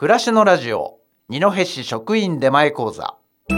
暮らしのラジオ二戸市職員出前講座。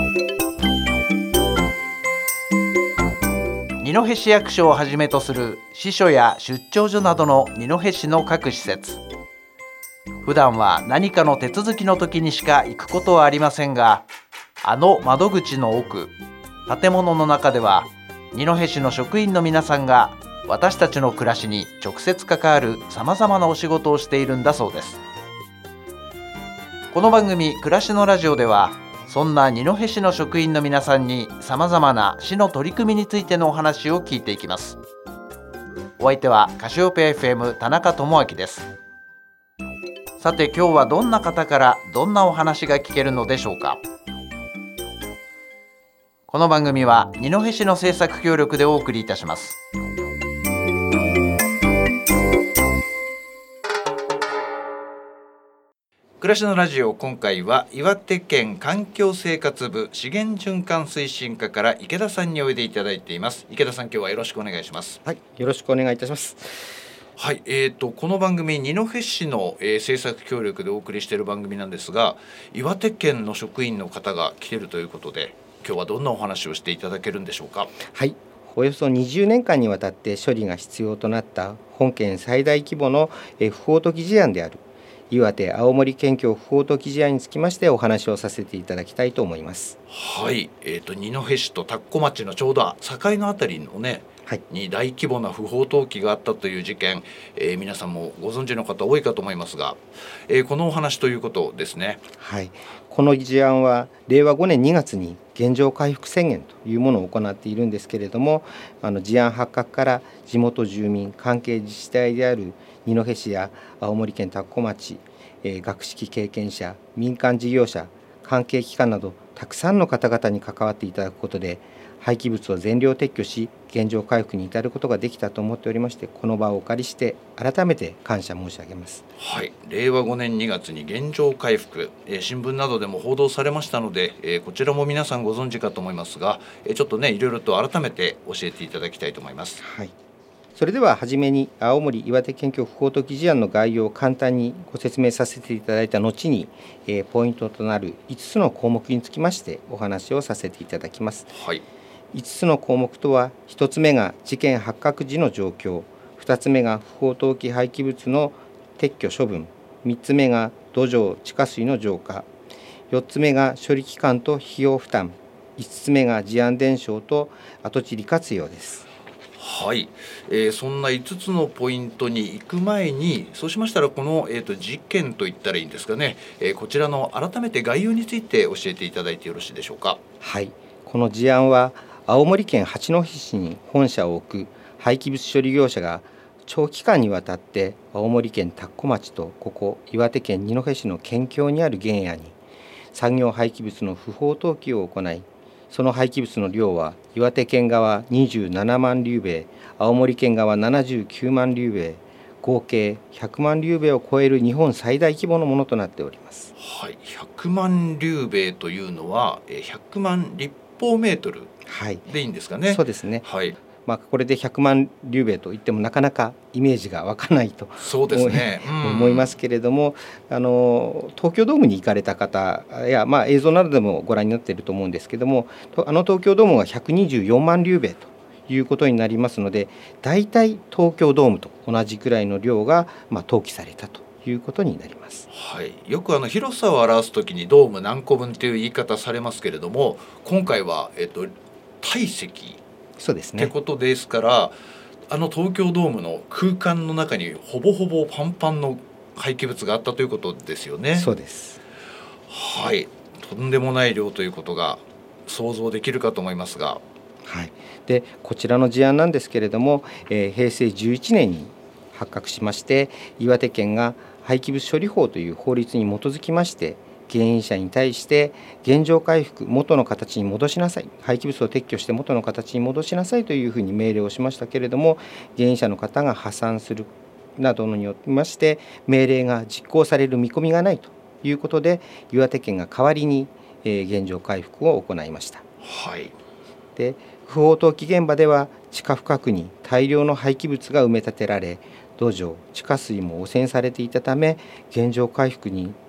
二戸市役所をはじめとする支所や出張所などの二戸市の各施設、普段は何かの手続きの時にしか行くことはありませんが、あの窓口の奥、建物の中では二戸市の職員の皆さんが私たちの暮らしに直接関わるさまざまなお仕事をしているんだそうです。この番組暮らしのラジオでは、そんな二戸市の職員の皆さんにさまざまな市の取り組みについてのお話を聞いていきます。お相手はカシオペア FM 田中智明です。さて、今日はどんな方からどんなお話が聞けるのでしょうか。この番組は二戸市の制作協力でお送りいたします。暮らしのラジオ、今回は岩手県環境生活部資源循環推進課から池田さんにおいでいただいています。池田さん、今日はよろしくお願いします。 はい、よろしくお願いいたします。 はい、この番組二戸市の、制作協力でお送りしている番組なんですが、岩手県の職員の方が来ているということで、今日はどんなお話をしていただけるんでしょうか。 はい、およそ20年間にわたって処理が必要となった本県最大規模の不法投棄事案である岩手・青森県境不法投棄事案につきましてお話をさせていただきたいと思います。 はい、二戸市と田子町のちょうど境のあたりのね、 はい、 に大規模な不法投棄があったという事件、皆さんもご存知の方多いかと思いますが、このお話ということですね。 はい、この事案は令和5年2月に原状回復宣言というものを行っているんですけれども、事案発覚から地元住民、関係自治体である二戸市や青森県田子町、学識経験者、民間事業者、関係機関などたくさんの方々に関わっていただくことで、廃棄物を全量撤去し原状回復に至ることができたと思っておりまして、この場をお借りして改めて感謝申し上げます。 はい、令和5年2月に原状回復、新聞などでも報道されましたので、こちらも皆さんご存知かと思いますが、ちょっとね、いろいろと改めて教えていただきたいと思います。 はい、それでは初めに青森岩手県境不法投棄事案の概要を簡単にご説明させていただいた後に、ポイントとなる5つの項目につきましてお話をさせていただきます。 はい、 5つの項目とは、1つ目が事件発覚時の状況、2つ目が不法投棄廃棄物の撤去処分、3つ目が土壌地下水の浄化、4つ目が処理期間と費用負担、5つ目が事案伝承と跡地利活用です。 はい、そんな5つのポイントに行く前に、そうしましたらこの、事件といったらいいんですかね、こちらの改めて概要について教えていただいてよろしいでしょうか。 はい、この事案は青森県八戸市に本社を置く廃棄物処理業者が長期間にわたって青森県田子町とここ岩手県二戸市の県境にある原野に産業廃棄物の不法投棄を行い、その廃棄物の量は岩手県側27万リュウベイ、青森県側79万リュウベイ、合計100万リュウベイを超える日本最大規模のものとなっております。 はい、100万リュウベイというのは100万立方メートルでいいんですかね。 そうですね。 はい、 これで100万リュウベイといってもなかなかイメージが湧かないとそうですね、 思いますけれども、東京ドームに行かれた方や、映像などでもご覧になっていると思うんですけれども、東京ドームが124万リュウベイということになりますので、だいたい東京ドームと同じくらいの量が、投棄されたということになります。 はい、よく広さを表すときにドーム何個分という言い方されますけれども、今回は、体積そうですねってことですから、東京ドームの空間の中にほぼほぼパンパンの廃棄物があったということですよね。 そうです。 はい、とんでもない量ということが想像できるかと思いますが、 はい、でこちらの事案なんですけれども、平成11年に発覚しまして、岩手県が廃棄物処理法という法律に基づきまして原因者に対して原状回復、元の形に戻しなさい、廃棄物を撤去して元の形に戻しなさいというふうに命令をしましたけれども、原因者の方が破産するなどによりまして命令が実行される見込みがないということで、岩手県が代わりに原状回復を行いました。 はい、 で不法投棄現場では地下深くに大量の廃棄物が埋め立てられ、土壌地下水も汚染されていたため、原状回復に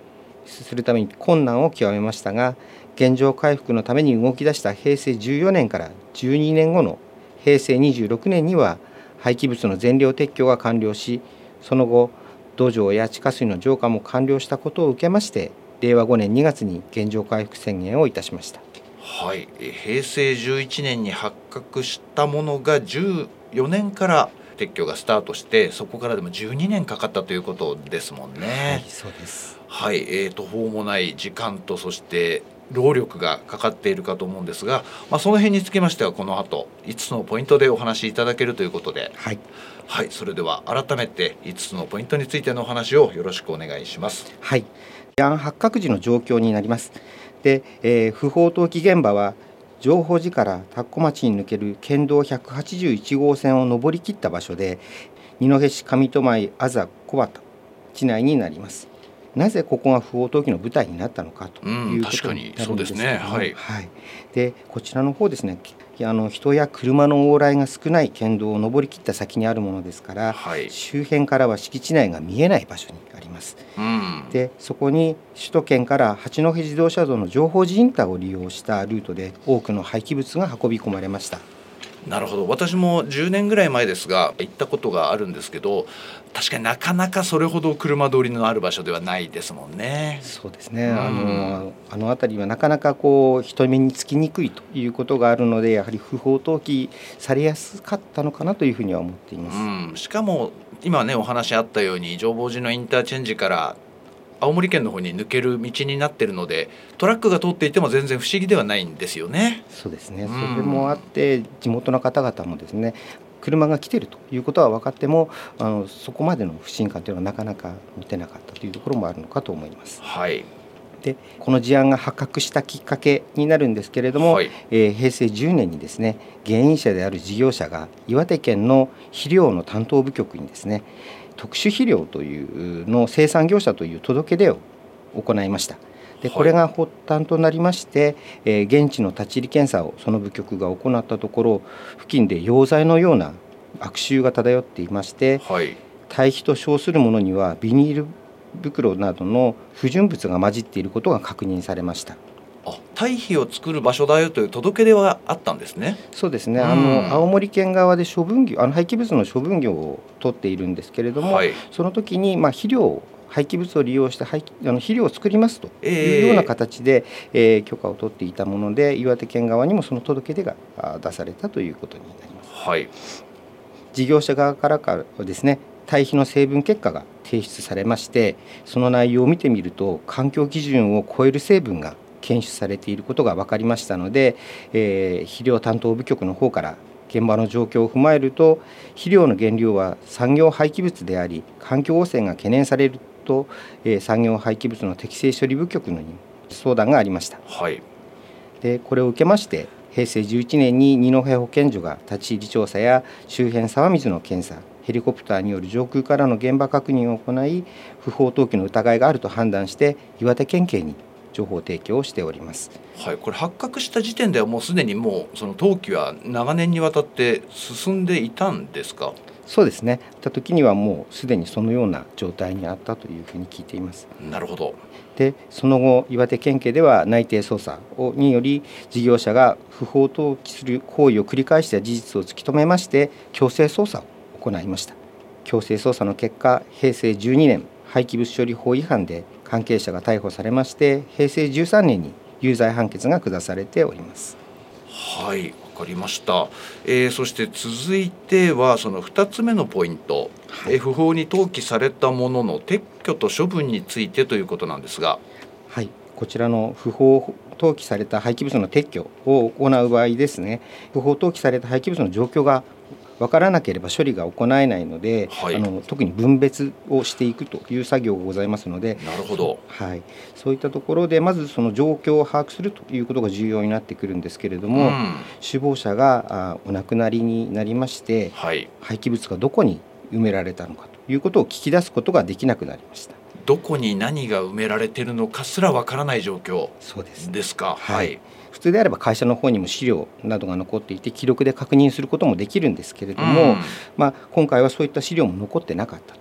するために困難を極めましたが、現状回復のために動き出した平成14年から12年後の平成26年には廃棄物の全量撤去が完了し、その後土壌や地下水の浄化も完了したことを受けまして、令和5年2月に現状回復宣言をいたしました。 はい、平成11年に発覚したものが14年から撤去がスタートして、そこからでも12年かかったということですもんね。 はい、そうです。 はい、途方もない時間とそして労力がかかっているかと思うんですが、その辺につきましてはこの後5つのポイントでお話しいただけるということで、 はい、 はい、それでは改めて5つのポイントについてのお話をよろしくお願いします。 はい、事案発覚時の状況になります。で、不法投棄現場は常保寺から田子町に抜ける県道181号線を上り切った場所で、二戸市上戸前あざ小畑地内になります。なぜここが不法投棄の舞台になったのかということになるんですけども、はい、でこちらの方ですね、人や車の往来が少ない県道を上り切った先にあるものですから、 はい、 周辺からは敷地内が見えない場所にあります。でそこに首都圏から八戸自動車道の常保寺インターを利用したルートで多くの廃棄物が運び込まれました。 なるほど。私も10年ぐらい前ですが行ったことがあるんですけど、確かになかなかそれほど車通りのある場所ではないですもんね。 そうですね、あの辺りはなかなか人目につきにくいということがあるので、やはり不法投棄されやすかったのかなというふうには思っています。 しかも今ねお話あったように常保寺のインターチェンジから青森県の方に抜ける道になっているので、トラックが通っていても全然不思議ではないんですよね。 そうですね、それもあって地元の方々もですね、車が来ているということは分かってもそこまでの不信感というのはなかなか持てなかったというところもあるのかと思います。 はい、 でこの事案が発覚したきっかけになるんですけれども、 はい、 平成10年にですね、原因者である事業者が岩手県の肥料の担当部局にですね、特殊肥料というの生産業者という届け出を行いました。でこれが発端となりまして、現地の立ち入り検査をその部局が行ったところ、付近で溶剤のような悪臭が漂っていまして、 はい、 堆肥と称するものにはビニール袋などの不純物が混じっていることが確認されました。 堆肥を作る場所だよという届け出はあったんですね。 そうですね、青森県側で処分業廃棄物の処分業を取っているんですけれども、 はい、 その時に肥料廃棄物を利用して肥料を作りますというような形で、許可を取っていたもので、岩手県側にもその届け出が出されたということになります。 はい、 事業者側からですね、堆肥の成分結果が提出されまして、その内容を見てみると環境基準を超える成分が検出されていることが分かりましたので、肥料担当部局の方から現場の状況を踏まえると、肥料の原料は産業廃棄物であり環境汚染が懸念されると、産業廃棄物の適正処理部局に相談がありました。 はい、 でこれを受けまして平成11年に二戸保健所が立ち入り調査や周辺沢水の検査、ヘリコプターによる上空からの現場確認を行い、不法投棄の疑いがあると判断して岩手県警に情報提供をしております。 はい、これ発覚した時点ではもうすでにその投棄は長年にわたって進んでいたんですか？ そうですね、た時にはもうすでにそのような状態にあったというふうに聞いています。 なるほど。 でその後岩手県警では内偵捜査により、事業者が不法投棄する行為を繰り返した事実を突き止めまして強制捜査を行いました。強制捜査の結果、平成12年廃棄物処理法違反で関係者が逮捕されまして、平成13年に有罪判決が下されております。 はい、わかりました。そして続いてはその2つ目のポイント、不法に投棄されたものの撤去と処分についてということなんですが、 はい、こちらの不法投棄された廃棄物の撤去を行う場合ですね、不法投棄された廃棄物の状況が分からなければ処理が行えないので、 はい、 特に分別をしていくという作業がございますので、 なるほど、 はい、そういったところでまずその状況を把握するということが重要になってくるんですけれども、首謀者がお亡くなりになりまして、 はい、 廃棄物がどこに埋められたのかということを聞き出すことができなくなりました。 どこに何が埋められているのかすらわからない状況ですか？ はい、普通であれば会社の方にも資料などが残っていて記録で確認することもできるんですけれども、今回はそういった資料も残ってなかったと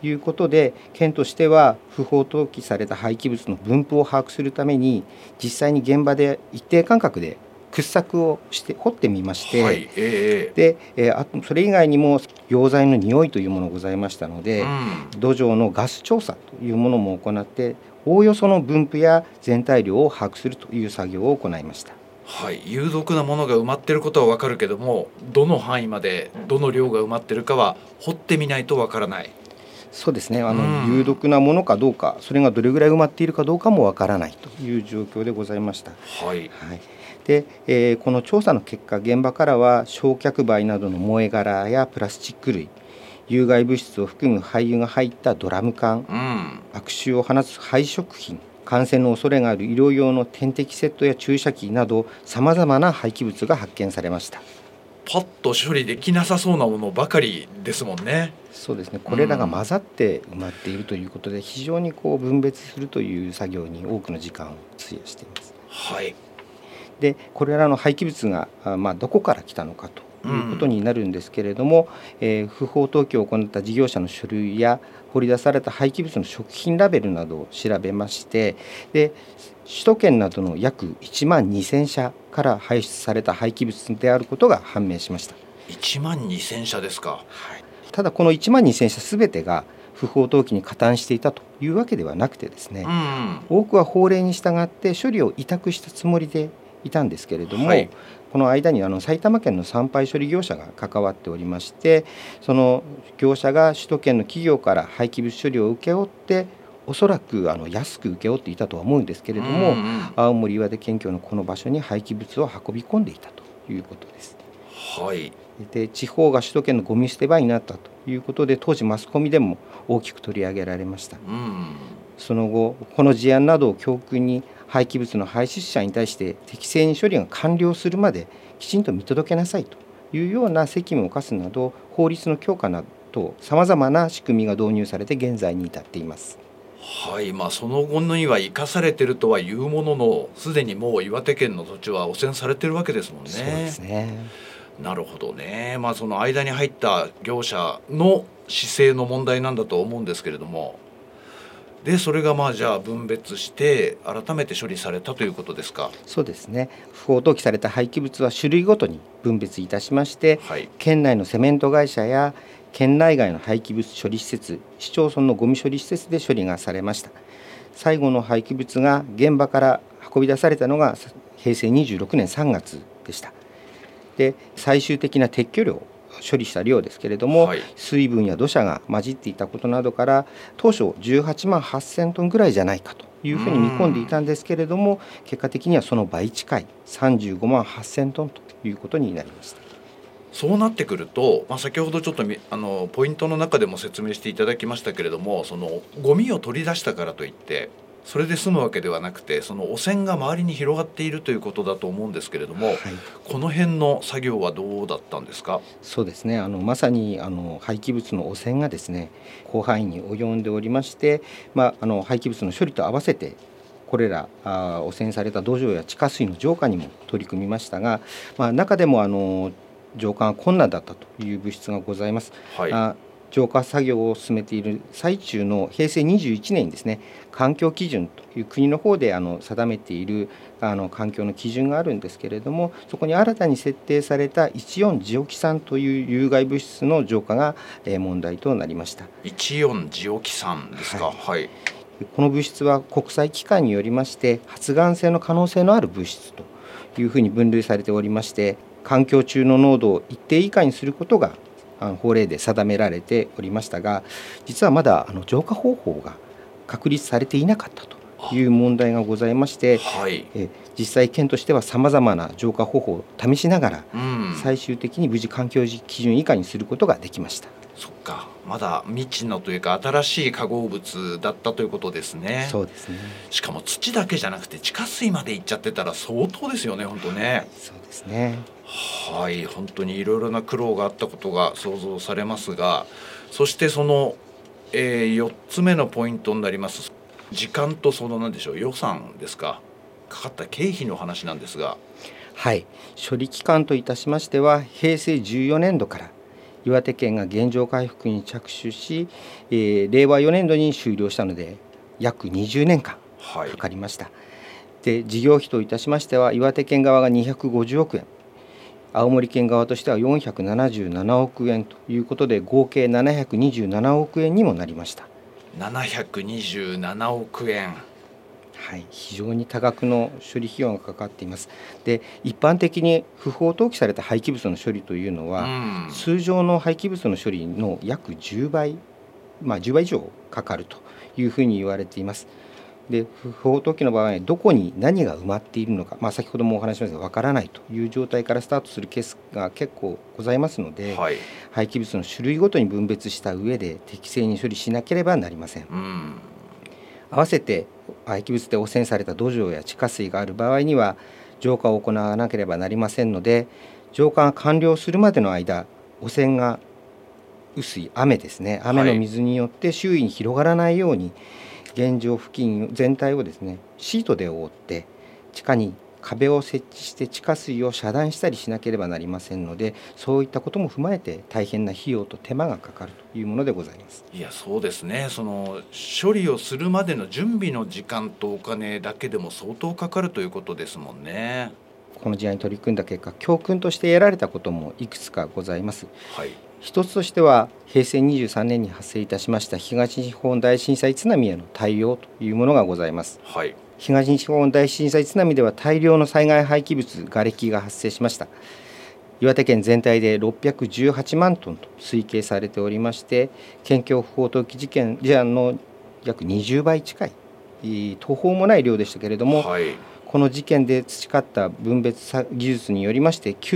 いうことで、県としては不法投棄された廃棄物の分布を把握するために、実際に現場で一定間隔で掘削をして掘ってみまして、 はい、 であとそれ以外にも溶剤の匂いというものがございましたので、土壌のガス調査というものも行って、おおよその分布や全体量を把握するという作業を行いました。 はい、有毒なものが埋まっていることは分かるけども、どの範囲までどの量が埋まっているかは掘ってみないと分からない。 そうですね、有毒なものかどうか、それがどれぐらい埋まっているかどうかもわからないという状況でございました。 はい、 でこの調査の結果、現場からは焼却灰などの燃え殻やプラスチック類、有害物質を含む廃油が入ったドラム缶、悪臭を放つ廃食品、感染の恐れがある医療用の点滴セットや注射器など、さまざまな廃棄物が発見されました。 パッと処理できなさそうなものばかりですもんね。 そうですね、これらが混ざって埋まっているということで、非常に分別するという作業に多くの時間を費やしています。 はい。 でこれらの廃棄物が、どこから来たのかということになるんですけれども、不法投棄を行った事業者の書類や掘り出された廃棄物の食品ラベルなどを調べまして、で首都圏などの約1万2000社から排出された廃棄物であることが判明しました。 1万2000社ですか。 はい、ただこの1万2000社すべてが不法投棄に加担していたというわけではなくてですね、多くは法令に従って処理を委託したつもりでいたんですけれども、はい、この間に埼玉県の産廃処理業者が関わっておりまして、その業者が首都圏の企業から廃棄物処理を請け負って、おそらく安く請け負っていたとは思うんですけれども、青森岩手県境のこの場所に廃棄物を運び込んでいたということです。 はい、 で地方が首都圏のゴミ捨て場になったということで、当時マスコミでも大きく取り上げられました。その後この事案などを教訓に、廃棄物の排出者に対して適正に処理が完了するまできちんと見届けなさいというような責務を課すなど、法律の強化などさまざまな仕組みが導入されて現在に至っています。 はい、その後には生かされているとはいうものの、すでにもう岩手県の土地は汚染されているわけですもんね。 そうですね。 なるほどね。その間に入った業者の姿勢の問題なんだと思うんですけれども、でそれがじゃあ分別して改めて処理されたということですか。 そうですね、不法投棄された廃棄物は種類ごとに分別いたしまして、はい、県内のセメント会社や県内外の廃棄物処理施設、市町村のゴミ処理施設で処理がされました。最後の廃棄物が現場から運び出されたのが平成26年3月でした。で最終的な撤去量、処理した量ですけれども、はい、水分や土砂が混じっていたことなどから、当初18万8000トンぐらいじゃないかというふうに見込んでいたんですけれども、結果的にはその倍近い35万8000トンということになりました。 そうなってくると、先ほどちょっとポイントの中でも説明していただきましたけれども、そのゴミを取り出したからといってそれで済むわけではなくて、その汚染が周りに広がっているということだと思うんですけれども、はい、この辺の作業はどうだったんですか。 そうですね、まさに廃棄物の汚染がですね、広範囲に及んでおりまして、廃棄物の処理と合わせてこれら汚染された土壌や地下水の浄化にも取り組みましたが、中でも浄化が困難だったという物質がございます。はい、浄化作業を進めている最中の平成21年にですね、環境基準という国の方で定めている環境の基準があるんですけれども、そこに新たに設定された14ジオキ酸という有害物質の浄化が問題となりました。 14ジオキ酸ですか。はい、 この物質は国際機関によりまして発がん性の可能性のある物質というふうに分類されておりまして、環境中の濃度を一定以下にすることが法令で定められておりましたが、実はまだ浄化方法が確立されていなかったという問題がございまして、はい、実際県としてはさまざまな浄化方法を試しながら、最終的に無事環境基準以下にすることができました。 そっか、まだ未知のというか新しい化合物だったということですね。 そうですね。 しかも土だけじゃなくて地下水まで行っちゃってたら相当ですよね、本当ね。 そうですね。 はい、本当にいろいろな苦労があったことが想像されますが、そしてその、4つ目のポイントになります時間とその何でしょう、予算ですか、かかった経費の話なんですが。 はい、処理期間といたしましては平成14年度から岩手県が原状回復に着手し、令和4年度に終了したので約20年間かかりました。で事業費といたしましては岩手県側が250億円、青森県側としては477億円ということで合計727億円にもなりました。 727億円、 はい、非常に多額の処理費用がかかっています。で一般的に不法投棄された廃棄物の処理というのは、通常の廃棄物の処理の約10倍、10倍以上かかるというふうに言われています。で不法投棄の場合、どこに何が埋まっているのか、先ほどもお話しましたが分からないという状態からスタートするケースが結構ございますので、廃棄物の種類ごとに分別した上で適正に処理しなければなりません。合わせて廃棄物で汚染された土壌や地下水がある場合には浄化を行わなければなりませんので、浄化が完了するまでの間、汚染が薄い雨ですね、雨の水によって周囲に広がらないように、現場付近全体をですねシートで覆って地下に壁を設置して地下水を遮断したりしなければなりませんので、そういったことも踏まえて大変な費用と手間がかかるというものでございます。 いやそうですね、その処理をするまでの準備の時間とお金だけでも相当かかるということですもんね。 この事案に取り組んだ結果、教訓として得られたこともいくつかございます。一つとしては、平成23年に発生いたしました東日本大震災津波への対応というものがございます。東日本大震災津波では大量の災害廃棄物、瓦礫が発生しました。岩手県全体で618万トンと推計されておりまして、県境不法投棄事案の約20倍近い途方もない量でしたけれども、この事件で培った分別技術によりまして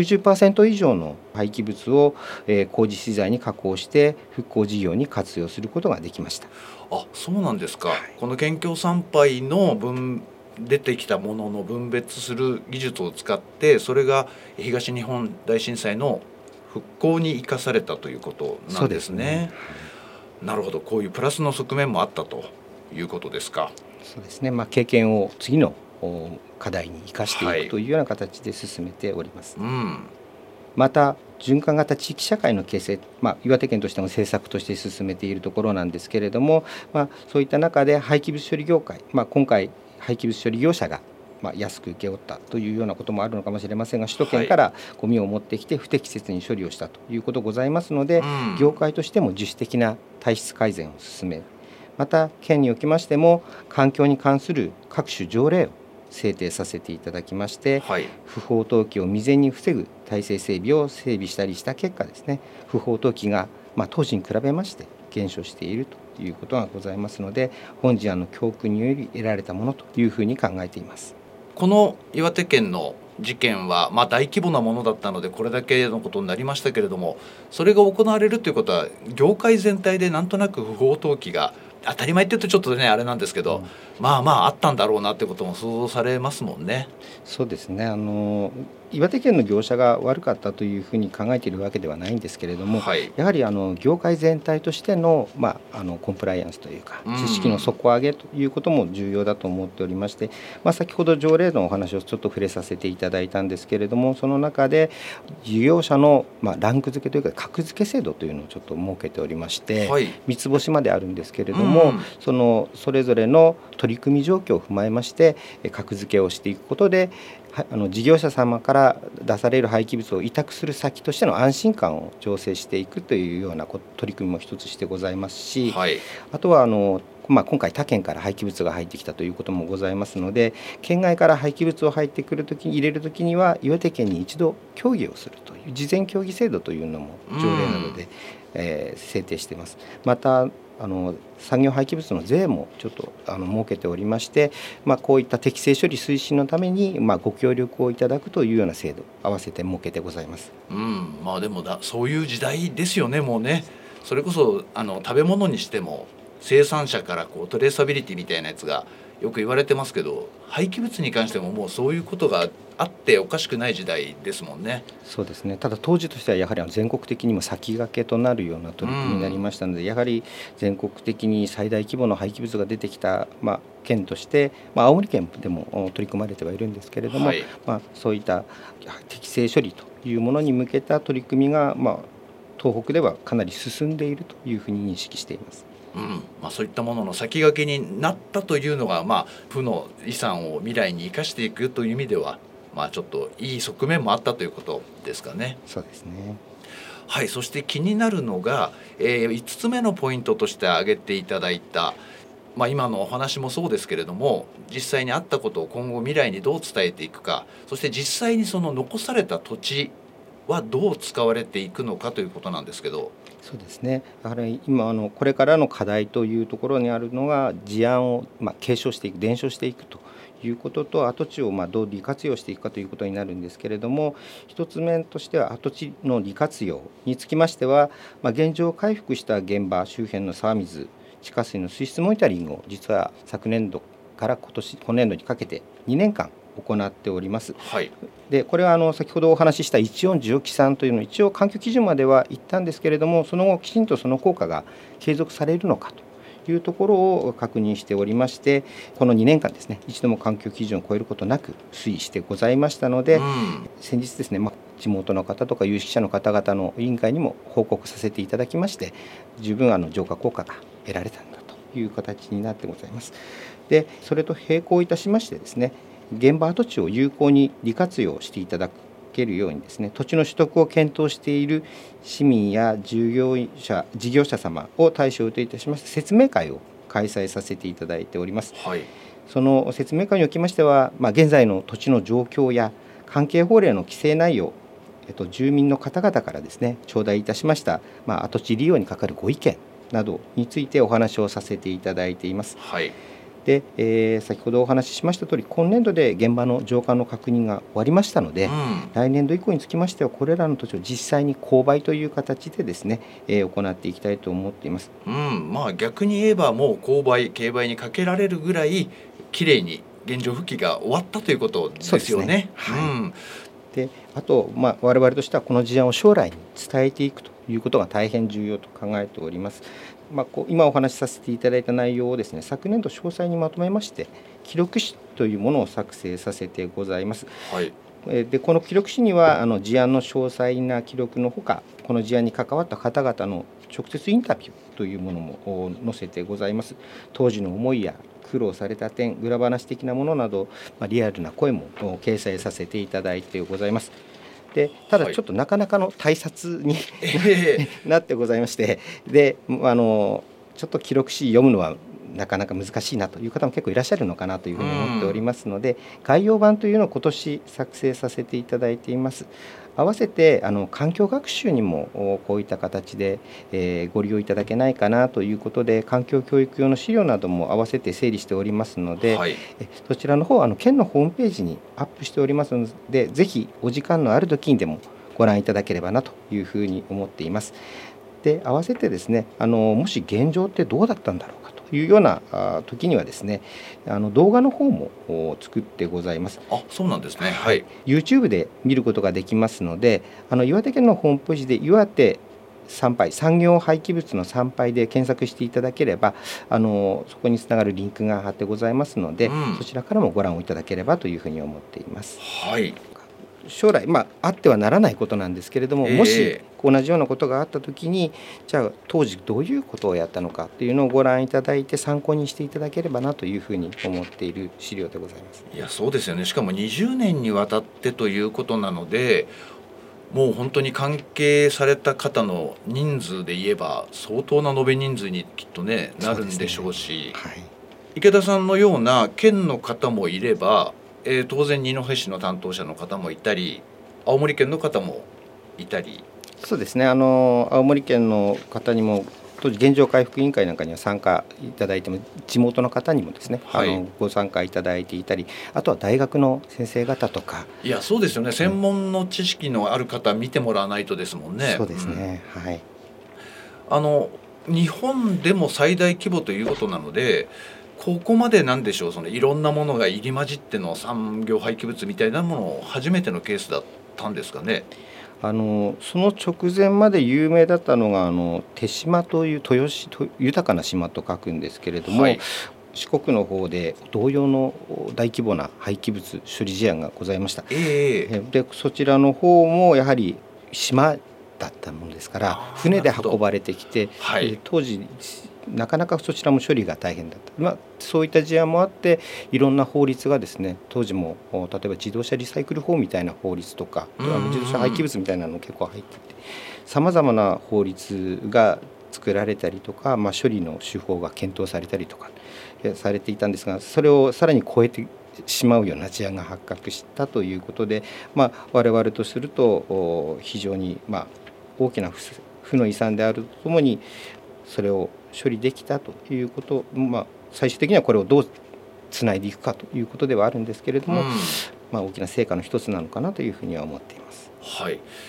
90% 以上の廃棄物を工事資材に加工して復興事業に活用することができました。 そうなんですか。この県境参拝の出てきたものの分別する技術を使って、それが東日本大震災の復興に生かされたということなんですね。なるほど、こういうプラスの側面もあったということですか。 そうですね、経験を次の課題に生かしていくというような形で進めております。また循環型地域社会の形成、岩手県としても政策として進めているところなんですけれども、そういった中で廃棄物処理業界、今回廃棄物処理業者が安く請け負ったというようなこともあるのかもしれませんが、首都圏からゴミを持ってきて不適切に処理をしたということございますので、業界としても自主的な体質改善を進め、また県におきましても環境に関する各種条例を制定させていただきまして、不法投棄を未然に防ぐ体制整備を整備したりした結果ですね、不法投棄が当時に比べまして減少しているということがございますので、本事案の教訓により得られたものというふうに考えています。 この岩手県の事件は大規模なものだったのでこれだけのことになりましたけれども、それが行われるということは業界全体でなんとなく不法投棄が当たり前って言うとちょっとねあれなんですけど、あったんだろうなってことも想像されますもんね。 そうですね、岩手県の業者が悪かったというふうに考えているわけではないんですけれども、やはり業界全体としての、コンプライアンスというか知識の底上げということも重要だと思っておりまして、先ほど条例のお話をちょっと触れさせていただいたんですけれども、その中で事業者の、ランク付けというか格付け制度というのをちょっと設けておりまして、三つ星まであるんですけれども、それぞれの取り組み状況を踏まえまして格付けをしていくことで、事業者様から出される廃棄物を委託する先としての安心感を醸成していくというような取り組みも一つしてございますし、あとは今回他県から廃棄物が入ってきたということもございますので、県外から廃棄物を入れるときには岩手県に一度協議をするという事前協議制度というのも条例などで、制定しています。また産業廃棄物の税もちょっと設けておりまして、こういった適正処理推進のために、ご協力をいただくというような制度合わせて設けてございます。 でもそういう時代ですよね。もうね、それこそ食べ物にしても生産者からトレーサビリティみたいなやつがよく言われてますけど、廃棄物に関してももうそういうことがあっておかしくない時代ですもんね。 そうですね。ただ当時としてはやはり全国的にも先駆けとなるような取り組みになりましたので、やはり全国的に最大規模の廃棄物が出てきた、県として、青森県でも取り組まれてはいるんですけれども、そういった適正処理というものに向けた取り組みが、 東北ではかなり進んでいるというふうに認識しています。 そういったものの先駆けになったというのが、負の遺産を未来に生かしていくという意味では、ちょっといい側面もあったということですかね。 そうですね。 はい、そして気になるのが、5つ目のポイントとして挙げていただいた、今のお話もそうですけれども、実際にあったことを今後未来にどう伝えていくか、そして実際にその残された土地はどう使われていくのかということなんですけど。 そうですね。やはり今これからの課題というところにあるのが、事案を継承していく、伝承していくということと、跡地をどう利活用していくかということになるんですけれども、一つ目としては跡地の利活用につきましては、現状回復した現場周辺の沢水、地下水の水質モニタリングを実は昨年度から今年度にかけて2年間行っております。 はい、 でこれは先ほどお話しした140沖3というのを一応環境基準までは行ったんですけれども、その後きちんとその効果が継続されるのかというところを確認しておりまして、この2年間ですね、一度も環境基準を超えることなく推移してございましたので、先日ですね、地元の方とか有識者の方々の委員会にも報告させていただきまして、十分浄化効果が得られたんだという形になってございます。でそれと並行いたしましてですね、現場跡地を有効に利活用していただけるようにですね、土地の取得を検討している市民や事業者様を対象といたしまして説明会を開催させていただいております。 はい、 その説明会におきましては、現在の土地の状況や関係法令の規制内容、住民の方々からですね頂戴いたしました、跡地利用にかかるご意見などについてお話をさせていただいています。 はい、 で先ほどお話ししましたとおり、今年度で現場の浄化の確認が終わりましたので、来年度以降につきましてはこれらの土地を実際に購買という形でですね、行っていきたいと思っています。 逆に言えばもう購買競売にかけられるぐらいきれいに現状復帰が終わったということですよね。 であと、我々としてはこの事案を将来に伝えていくということが大変重要と考えております。今お話しさせていただいた内容をですね、昨年度詳細にまとめまして記録誌というものを作成させてございます。 はい、 でこの記録誌には事案の詳細な記録のほか、この事案に関わった方々の直接インタビューというものも載せてございます。当時の思いや苦労された点、裏話的なものなど、リアルな声も掲載させていただいてございます。でただちょっとなかなかの対策に、なってございまして、でちょっと記録誌読むのはなかなか難しいなという方も結構いらっしゃるのかなというふうに思っておりますので、概要版というのを今年作成させていただいています。合わせて環境学習にもこういった形で、ご利用いただけないかなということで、環境教育用の資料なども合わせて整理しておりますので、そちらの方県のホームページにアップしておりますので、ぜひお時間のある時にでもご覧いただければなというふうに思っています。で合わせてですね、もし現状ってどうだったんだろうかというような時にはですね、動画の方も作ってございます。 そうなんですね。 YouTube で見ることができますので、岩手県のホームページで岩手産業廃棄物の産廃で検索していただければそこにつながるリンクが貼ってございますので、そちらからもご覧をいただければというふうに思っています。将来、あってはならないことなんですけれども、もし同じようなことがあったときに、じゃあ当時どういうことをやったのかというのをご覧いただいて参考にしていただければなというふうに思っている資料でございます。 いや、そうですよね。しかも20年にわたってということなので、もう本当に関係された方の人数で言えば相当な延べ人数にきっとねなるんでしょうし、池田さんのような県の方もいれば、当然二戸市の担当者の方もいたり、青森県の方もいたり。 そうですね、青森県の方にも当時現状回復委員会なんかには参加いただいても、地元の方にもですね、ご参加いただいていたり、あとは大学の先生方とか。 いや、そうですよね。専門の知識のある方見てもらわないとですもんね。 そうですね、 日本でも最大規模ということなので、ここまでなんでしょう、いろんなものが入り混じっての産業廃棄物みたいなもの初めてのケースだったんですかね。 その直前まで有名だったのが手島という豊洲豊かな島と書くんですけれども、四国の方で同様の大規模な廃棄物処理事案がございました。でそちらの方もやはり島だっだったものですから船で運ばれてきて、 はい、 当時なかなかそちらも処理が大変だった、そういった事案もあっていろんな法律がですね当時も例えば自動車リサイクル法みたいな法律とか自動車廃棄物みたいなの結構入っていてさまざまな法律が作られたりとか、処理の手法が検討されたりとかされていたんですがそれをさらに超えてしまうような事案が発覚したということで、我々とすると非常に大きな負の遺産であるとともにそれを処理できたということ、最終的にはこれをどうつないでいくかということではあるんですけれども、大きな成果の一つなのかなというふうには思っています。 はい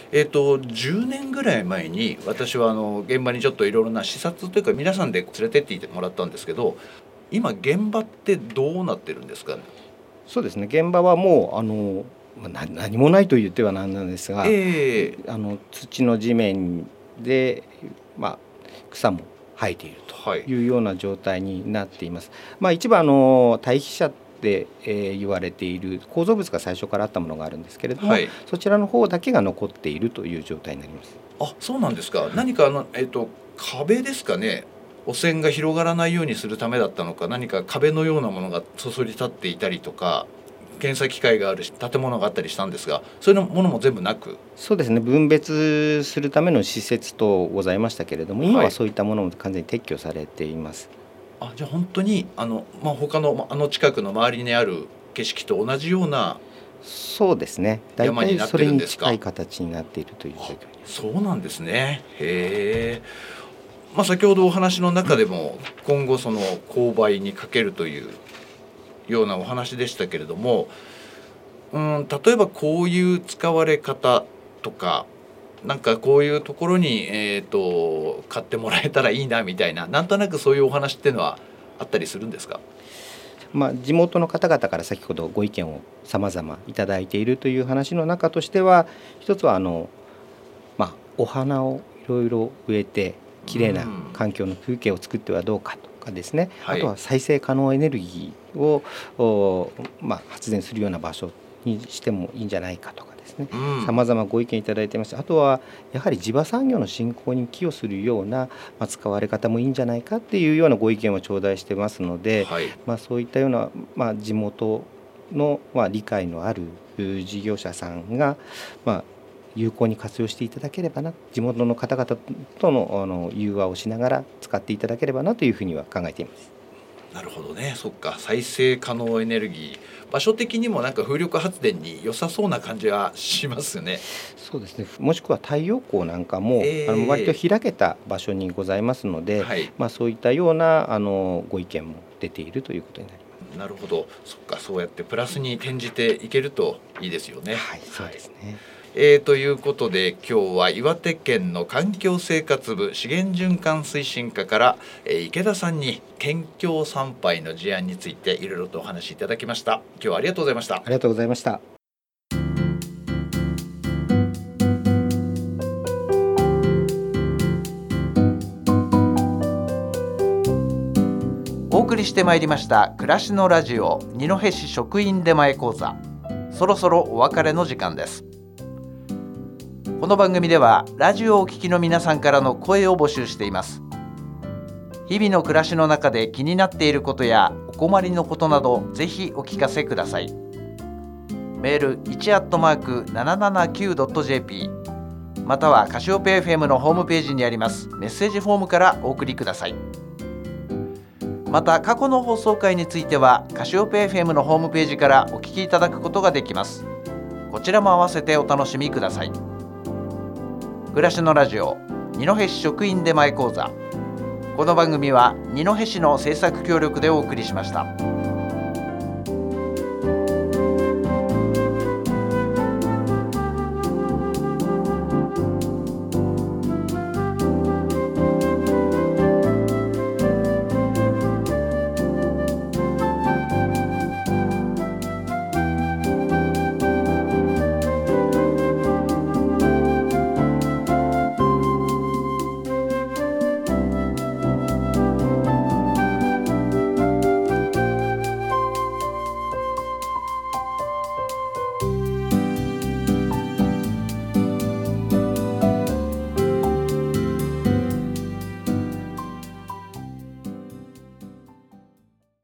、10年ぐらい前に私は現場にちょっといろいろな視察というか皆さんで連れてってもらったんですけど、今現場ってどうなってるんですかね。 そうですね、現場はもう何もないと言ってはなんなんですが、土の地面で、草も生えているというような状態になっています。一部堆肥車って言われている構造物が最初からあったものがあるんですけれども、そちらの方だけが残っているという状態になります。 あ、そうなんですか。何か壁ですかね。汚染が広がらないようにするためだったのか、何か壁のようなものがそそり立っていたりとか検査機械がある建物があったりしたんですが、そういうものも全部なく。 そうですね、分別するための施設とございましたけれども、今はそういったものも完全に撤去されています。 じゃあ本当に他の近くの周りにある景色と同じような。 そうですね、大体それに近い形になっているという状況に。 そうなんですね。へえ。先ほどお話の中でも今後その勾配にかけるというようなお話でしたけれども、例えばこういう使われ方とか、なんかこういうところに、買ってもらえたらいいなみたいな、なんとなくそういうお話っていうのはあったりするんですか。 地元の方々から先ほどご意見を様々いただいているという話の中としては、一つはお花をいろいろ植えてきれいな環境の風景を作ってはどうかとかですね、あとは再生可能エネルギーを発電するような場所にしてもいいんじゃないかとかですね、様々ご意見いただいています。あとはやはり地場産業の振興に寄与するような使われ方もいいんじゃないかっていうようなご意見を頂戴してますので、そういったような地元の理解のある事業者さんが有効に活用していただければな、地元の方々との融和をしながら使っていただければなというふうには考えています。 なるほどね。そっか、再生可能エネルギー、場所的にもなんか風力発電に良さそうな感じはしますよね。 そうですね、もしくは太陽光なんかも、割と開けた場所にございますので、そういったようなご意見も出ているということになります。 なるほど。そっか、そうやってプラスに転じていけるといいですよね。 そうですね。 ということで今日は岩手県の環境生活部資源循環推進課から、池田さんに県境参拝の事案についていろいろとお話しいただきました。今日はありがとうございました。 ありがとうございました。 お送りしてまいりました暮らしのラジオ二戸市職員出前講座、そろそろお別れの時間です。この番組ではラジオをお聞きの皆さんからの声を募集しています。日々の暮らしの中で気になっていることやお困りのことなどぜひお聞かせください。メール 1@779.jp またはカシオペ FM のホームページにありますメッセージフォームからお送りください。また過去の放送回についてはカシオペ FM のホームページからお聞きいただくことができます。こちらも合わせてお楽しみください。暮らしのラジオ二戸市職員出前講座、この番組は二戸市の制作協力でお送りしました。